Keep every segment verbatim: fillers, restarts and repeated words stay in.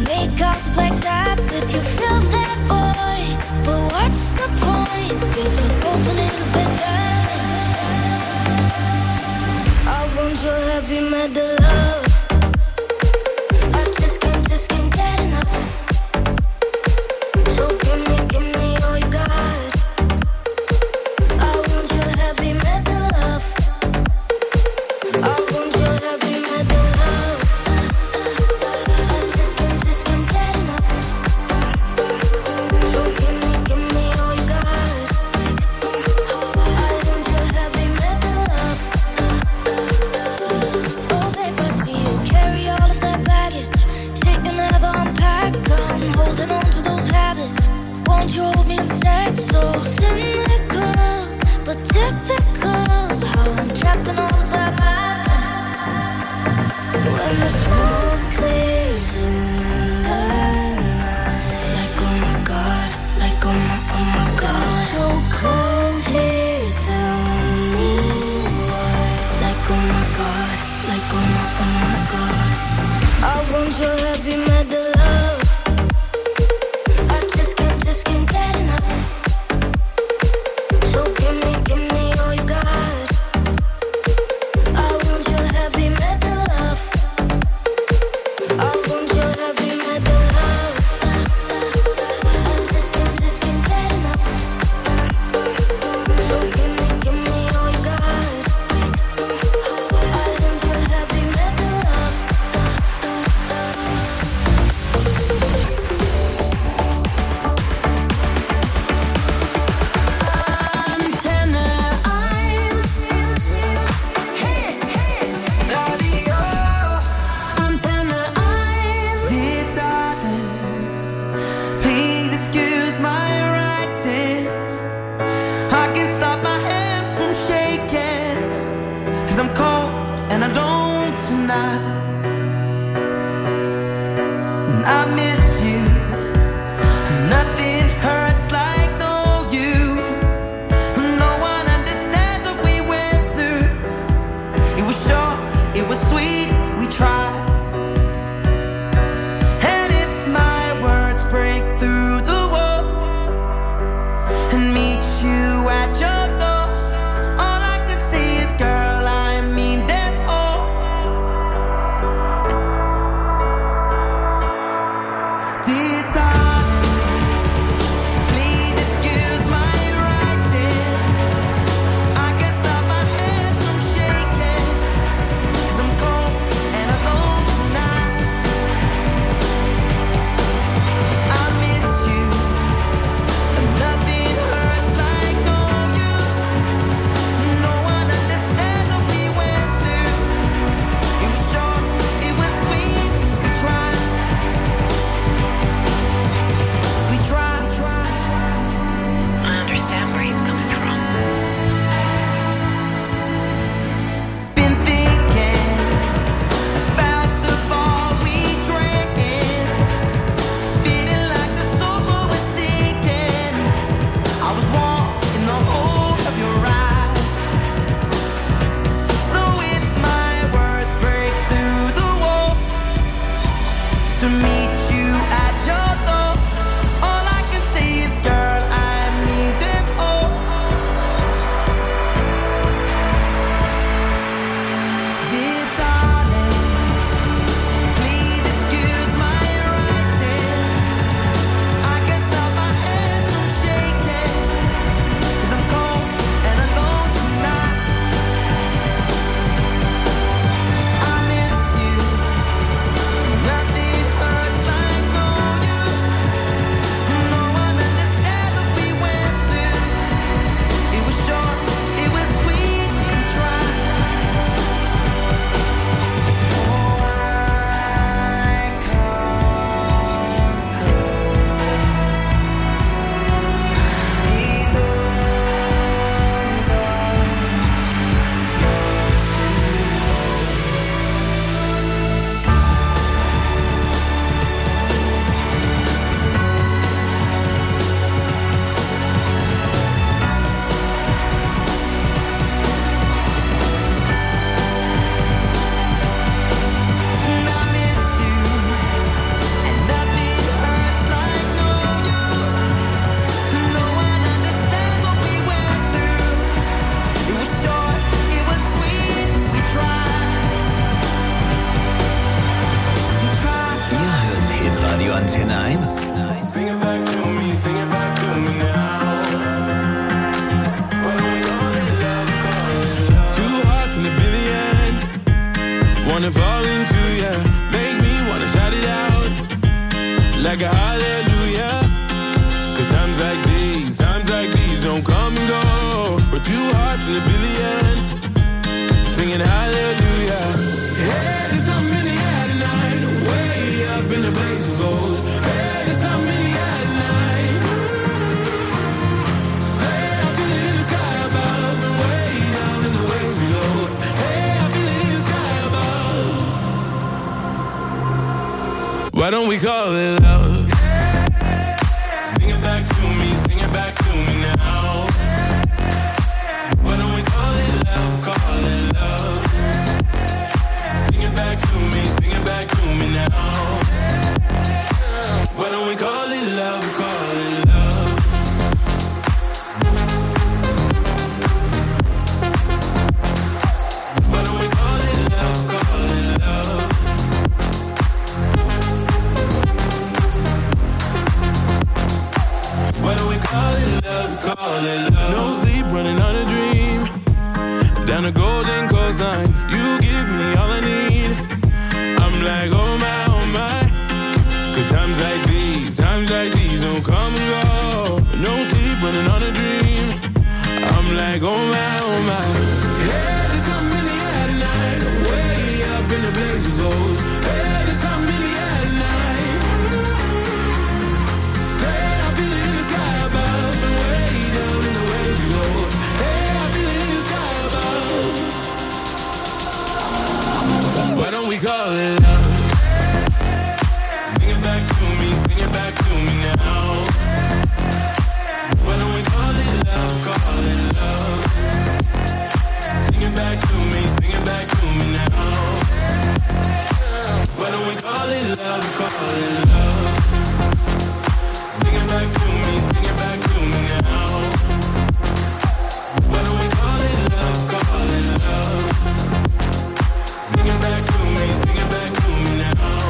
make out to play tag with you, fill that void. But what's the point? 'Cause we're both a little bit damaged. I want your heavy metal love. I just can't, just can't get enough. So give me, give me all you got. I want your heavy metal love. I want your heavy metal love. I just can't, just can't get enough. So give me, give me all you got. I want your heavy metal love. Oh babe, I see you carry all of that baggage. Shit you never unpack. I'm holding on to those habits. Won't you hold me instead? So cynical, but typical. How I'm trapped in all of that madness. When the smoke clears in the night, like oh my god, like oh my, oh my god. So cold here, tell me why. Like oh my god, like oh my, oh my god. I want your heavy metal love. I just can't, just can't get enough. So give me, give me all you got. I want your heavy metal love. I want your heavy metal love. I just can't, just can't get enough. So give me, give me all you got. I want your heavy metal love. Antenna eyes. Hey, hey. Antenna eyes. Dear darling, please excuse my writing. I can't stop my hands from shaking, 'cause I'm cold and I don't tonight. And I miss you. Nothing hurts like no you. No one understands what we went through. It was short, it was sweet, we tried. And if my words break through the wall and meet you at your door, all I can say is, girl, I mean them all. Dear darling, please excuse my writing. I can't stop my hands from shaking, 'cause I'm cold and alone tonight. I miss you, and nothing hurts like knowing you. No one understands what we went through. It was short, it was sweet, we tried. We tried. I understand where he's coming from. Been thinking about the ball we drank in, feeling like the sofa was sinking. I was warm in the hold of your eyes. So if my words break through the wall to meet you at your door, all I can say is, girl, I mean them all. Dear darling, please excuse my writing. I can't stop my hands from shaking, 'cause I'm cold and alone tonight. I miss you. Nothing hurts like knowing you. Radio Antenne eins. Sing it back to me, sing it back to me now. Why don't we call it love, call it love? Two hearts in a billion, wanna fall into ya, make me wanna shout it out like a hallelujah. Cause times like these, times like these don't come and go. We're two hearts in a billion, singing hallelujah. Hey, there's something in the air tonight, way up in the blaze of gold. Hey, there's something in the air tonight. Say I feel it in the sky above and way down in the waves below. Hey, I feel it in the sky above. Why don't we call it love? Sing it back to me, sing it back to me now. Why don't we call it love, call it love? Sing it back to me, sing it back to me now. Why don't we call it love, call it love? Why don't we call it love, call it love? Why don't we call it love, call it love? No sleep, running on a dream. Down the golden coastline, you give me all I need. I'm like, oh my, oh my. Cause times like these, times like these don't come and go. No sleep, running on a dream. I'm like, oh my, oh my. Yeah, there's something in the air tonight, way up in the blaze of gold. Yeah, there's something in the air tonight. Say I feel it in the sky above and way down in the waves below. Hey, I feel it in the sky above. Why don't we call it love? Sing it back to me, sing it back to me now. Why don't we call it love, call it love? Sing it back to me, sing it back to me now. Why don't we call it love, call it love? Sing it back to me, sing it back to me now. Why don't we call it love, call it love? Sing it back to me, sing it back to me now.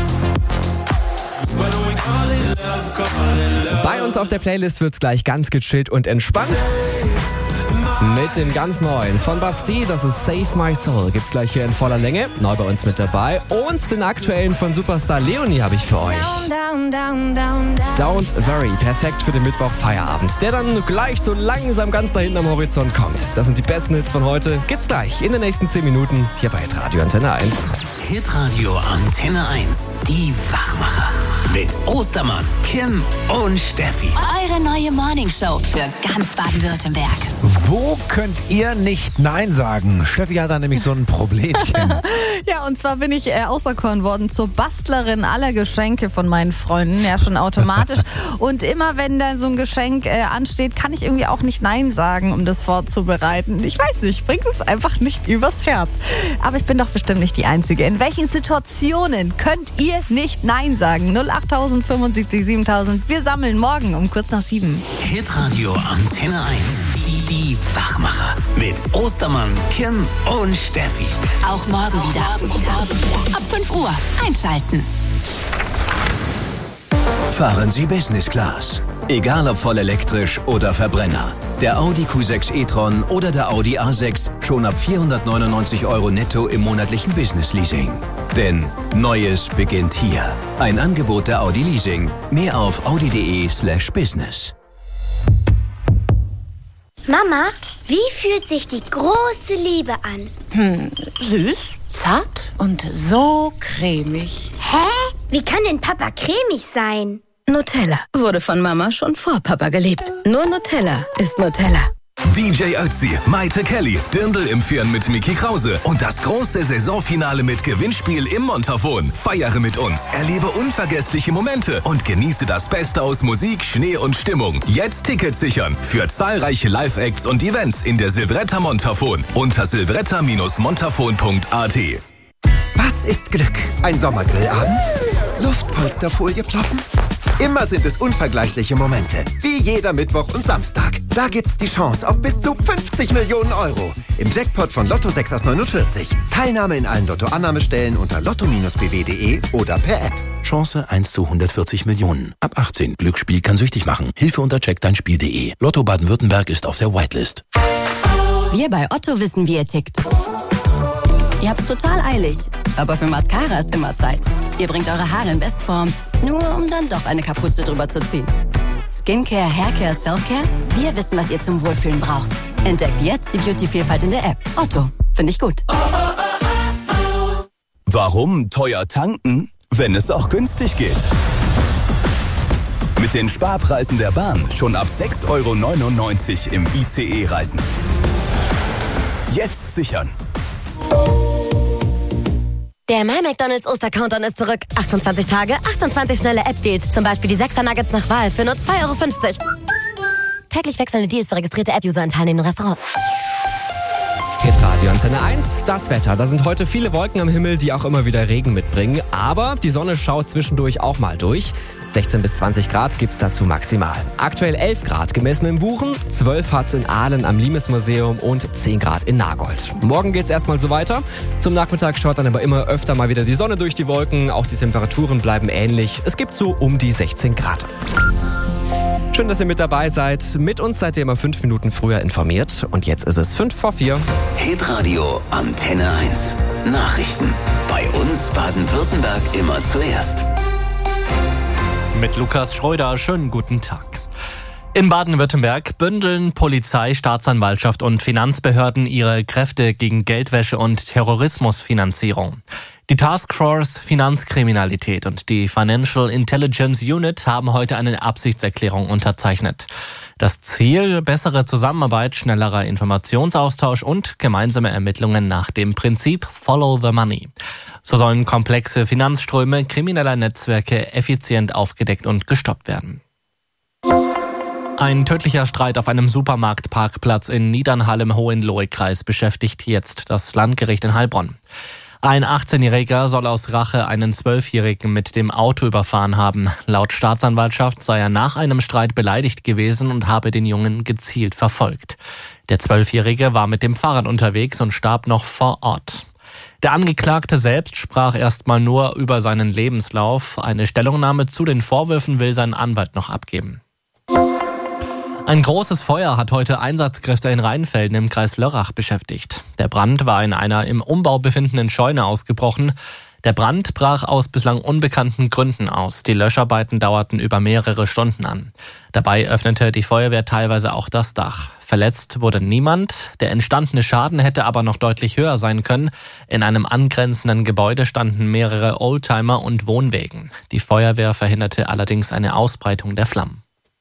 Why don't we call it love, call it love? Bei uns auf der Playlist wird's gleich ganz gechillt und entspannt. Mit dem ganz neuen von Bastille, das ist Save My Soul, gibt's gleich hier in voller Länge. Neu bei uns mit dabei. Und den aktuellen von Superstar Leonie habe ich für euch. Down, down, down, down. Don't Worry, perfekt für den Mittwoch Feierabend, der dann gleich so langsam ganz da hinten am Horizont kommt. Das sind die besten Hits von heute. Gibt's gleich in den nächsten zehn Minuten hier bei Radio Antenne eins. Hitradio Antenne eins. Die Wachmacher. Mit Ostermann, Kim und Steffi. Eure neue Morningshow für ganz Baden-Württemberg. Wo könnt ihr nicht Nein sagen? Steffi hat da nämlich so ein Problemchen. Ja, und zwar bin ich äh, auserkoren worden zur Bastlerin aller Geschenke von meinen Freunden, ja schon automatisch. Und immer wenn da so ein Geschenk äh, ansteht, kann ich irgendwie auch nicht Nein sagen, um das vorzubereiten. Ich weiß nicht, bringt es einfach nicht übers Herz. Aber ich bin doch bestimmt nicht die Einzige. In welchen Situationen könnt ihr nicht Nein sagen? null acht fünfundsiebzig siebentausend. Wir sammeln morgen um kurz nach sieben. Hitradio Antenne eins. Die, die Wachmacher. Mit Ostermann, Kim und Steffi. Auch morgen wieder. Ab fünf Uhr einschalten. Fahren Sie Business Class. Egal ob voll elektrisch oder Verbrenner. Der Audi Q sechs e-tron oder der Audi A sechs schon ab vierhundertneunundneunzig Euro netto im monatlichen Business Leasing. Denn Neues beginnt hier. Ein Angebot der Audi Leasing. Mehr auf audi.de slash business. Mama, wie fühlt sich die große Liebe an? Hm, süß, zart und so cremig. Hä? Wie kann denn Papa cremig sein? Nutella wurde von Mama schon vor Papa geliebt. Nur Nutella ist Nutella. D J Ötzi, Maite Kelly, Dirndl im Firn mit Mickey Krause und das große Saisonfinale mit Gewinnspiel im Montafon. Feiere mit uns, erlebe unvergessliche Momente und genieße das Beste aus Musik, Schnee und Stimmung. Jetzt Tickets sichern für zahlreiche Live-Acts und Events in der Silvretta Montafon unter silvretta Bindestrich montafon punkt a t. Was ist Glück? Ein Sommergrillabend? Luftpolsterfolie ploppen? Immer sind es unvergleichliche Momente. Wie jeder Mittwoch und Samstag. Da gibt's die Chance auf bis zu fünfzig Millionen Euro. Im Jackpot von Lotto sechs aus neunundvierzig. Teilnahme in allen Lotto-Annahmestellen unter lotto Bindestrich b w punkt de oder per App. Chance eins zu hundertvierzig Millionen. Ab achtzehn. Glücksspiel kann süchtig machen. Hilfe unter check dein Spiel punkt de. Lotto Baden-Württemberg ist auf der Whitelist. Wir bei Otto wissen, wie ihr tickt. Ihr habt's total eilig, aber für Mascara ist immer Zeit. Ihr bringt eure Haare in Bestform, nur um dann doch eine Kapuze drüber zu ziehen. Skincare, Haircare, Selfcare? Wir wissen, was ihr zum Wohlfühlen braucht. Entdeckt jetzt die Beauty-Vielfalt in der App. Otto, finde ich gut. Warum teuer tanken, wenn es auch günstig geht? Mit den Sparpreisen der Bahn schon ab sechs Euro neunundneunzig im I C E reisen. Jetzt sichern. Der My McDonald's Oster-Countdown ist zurück. achtundzwanzig Tage, achtundzwanzig schnelle App-Deals. Zum Beispiel die sechser Nuggets nach Wahl für nur zwei Euro fünfzig. Täglich wechselnde Deals für registrierte App-User in teilnehmenden Restaurants. Hitradio Antenne eins, das Wetter. Da sind heute viele Wolken am Himmel, die auch immer wieder Regen mitbringen. Aber die Sonne schaut zwischendurch auch mal durch. sechzehn bis zwanzig Grad gibt's dazu maximal. Aktuell elf Grad gemessen in Buchen, zwölf hat's in Aalen am Limes-Museum und zehn Grad in Nagold. Morgen geht's erstmal so weiter. Zum Nachmittag schaut dann aber immer öfter mal wieder die Sonne durch die Wolken. Auch die Temperaturen bleiben ähnlich. Es gibt so um die sechzehn Grad. Schön, dass ihr mit dabei seid. Mit uns seid ihr immer fünf Minuten früher informiert. Und jetzt ist es fünf vor vier. Hitradio Antenne eins. Nachrichten. Bei uns Baden-Württemberg immer zuerst. Mit Lukas Schröder, schönen guten Tag. In Baden-Württemberg bündeln Polizei, Staatsanwaltschaft und Finanzbehörden ihre Kräfte gegen Geldwäsche und Terrorismusfinanzierung. Die Taskforce Finanzkriminalität und die Financial Intelligence Unit haben heute eine Absichtserklärung unterzeichnet. Das Ziel: bessere Zusammenarbeit, schnellerer Informationsaustausch und gemeinsame Ermittlungen nach dem Prinzip Follow the Money. So sollen komplexe Finanzströme krimineller Netzwerke effizient aufgedeckt und gestoppt werden. Ein tödlicher Streit auf einem Supermarktparkplatz in Niedernhall im Hohenlohe-Kreis beschäftigt jetzt das Landgericht in Heilbronn. Ein achtzehnjähriger soll aus Rache einen zwölfjährigen mit dem Auto überfahren haben. Laut Staatsanwaltschaft sei er nach einem Streit beleidigt gewesen und habe den Jungen gezielt verfolgt. Der zwölfjährige war mit dem Fahrrad unterwegs und starb noch vor Ort. Der Angeklagte selbst sprach erstmal nur über seinen Lebenslauf. Eine Stellungnahme zu den Vorwürfen will sein Anwalt noch abgeben. Ein großes Feuer hat heute Einsatzkräfte in Rheinfelden im Kreis Lörrach beschäftigt. Der Brand war in einer im Umbau befindenden Scheune ausgebrochen. Der Brand brach aus bislang unbekannten Gründen aus. Die Löscharbeiten dauerten über mehrere Stunden an. Dabei öffnete die Feuerwehr teilweise auch das Dach. Verletzt wurde niemand. Der entstandene Schaden hätte aber noch deutlich höher sein können. In einem angrenzenden Gebäude standen mehrere Oldtimer und Wohnwägen. Die Feuerwehr verhinderte allerdings eine Ausbreitung der Flammen.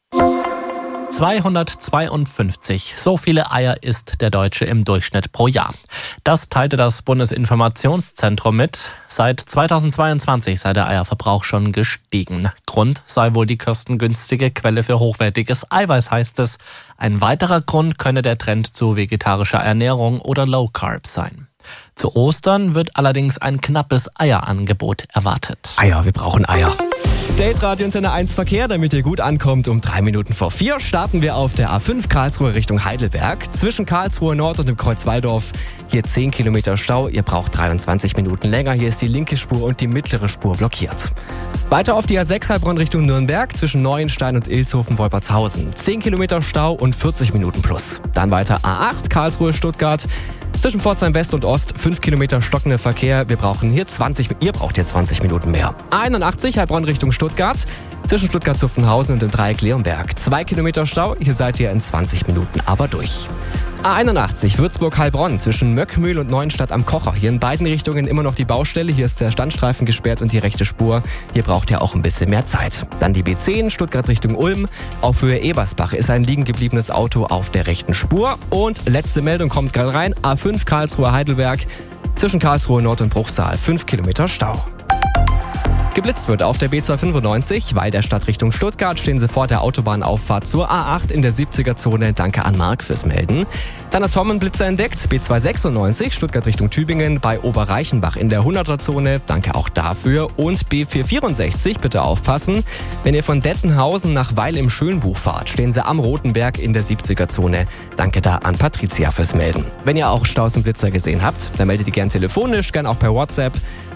zweihundertzweiundfünfzig. So viele Eier isst der Deutsche im Durchschnitt pro Jahr. Das teilte das Bundesinformationszentrum mit. Seit zweitausendzweiundzwanzig sei der Eierverbrauch schon gestiegen. Grund sei wohl die kostengünstige Quelle für hochwertiges Eiweiß, heißt es. Ein weiterer Grund könne der Trend zu vegetarischer Ernährung oder Low Carb sein. Zu Ostern wird allerdings ein knappes Eierangebot erwartet. Eier, wir brauchen Eier. Date Radio Antenne eins Verkehr, damit ihr gut ankommt. Um drei Minuten vor vier starten wir auf der A fünf Karlsruhe Richtung Heidelberg. Zwischen Karlsruhe Nord und dem Kreuz Walldorf. Hier zehn Kilometer Stau. Ihr braucht dreiundzwanzig Minuten länger. Hier ist die linke Spur und die mittlere Spur blockiert. Weiter auf die A sechs Heilbronn Richtung Nürnberg. Zwischen Neuenstein und Ilshofen-Wolpertshausen. zehn Kilometer Stau und vierzig Minuten plus. Dann weiter A acht Karlsruhe Stuttgart. Zwischen Pforzheim West und Ost fünf Kilometer stockender Verkehr. Wir brauchen hier zwanzig, ihr braucht hier zwanzig Minuten mehr. A einundachtzig Heilbronn Richtung Stuttgart. Zwischen Stuttgart-Zuffenhausen und dem Dreieck Leonberg. zwei Kilometer Stau. Hier seid ihr in zwanzig Minuten aber durch. A einundachtzig Würzburg-Heilbronn zwischen Möckmühl und Neuenstadt am Kocher. Hier in beiden Richtungen immer noch die Baustelle. Hier ist der Standstreifen gesperrt und die rechte Spur. Hier braucht ihr auch ein bisschen mehr Zeit. Dann die B zehn Stuttgart Richtung Ulm. Auf Höhe Ebersbach ist ein liegen gebliebenes Auto auf der rechten Spur. Und letzte Meldung kommt gerade rein. A fünf Karlsruhe Heidelberg. Zwischen Karlsruhe Nord und Bruchsal. fünf Kilometer Stau. Geblitzt wird auf der B zweihundertfünfundneunzig, weil der Stadt Richtung Stuttgart stehen sie vor der Autobahnauffahrt zur A acht in der siebziger-Zone. Danke an Marc fürs Melden. Dann Atomenblitzer entdeckt, B zweihundertsechsundneunzig, Stuttgart Richtung Tübingen bei Oberreichenbach in der hunderter-Zone. Danke auch dafür. Und B vierhundertvierundsechzig, bitte aufpassen. Wenn ihr von Dettenhausen nach Weil im Schönbuch fahrt, stehen sie am Rotenberg in der siebziger-Zone. Danke da an Patricia fürs Melden. Wenn ihr auch Staus und Blitzer gesehen habt, dann meldet ihr gern telefonisch, gern auch per WhatsApp.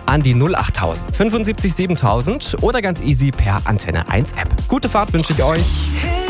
an die null achttausend fünfundsiebzig siebentausend oder ganz easy per Antenne eins App. Gute Fahrt wünsche ich euch.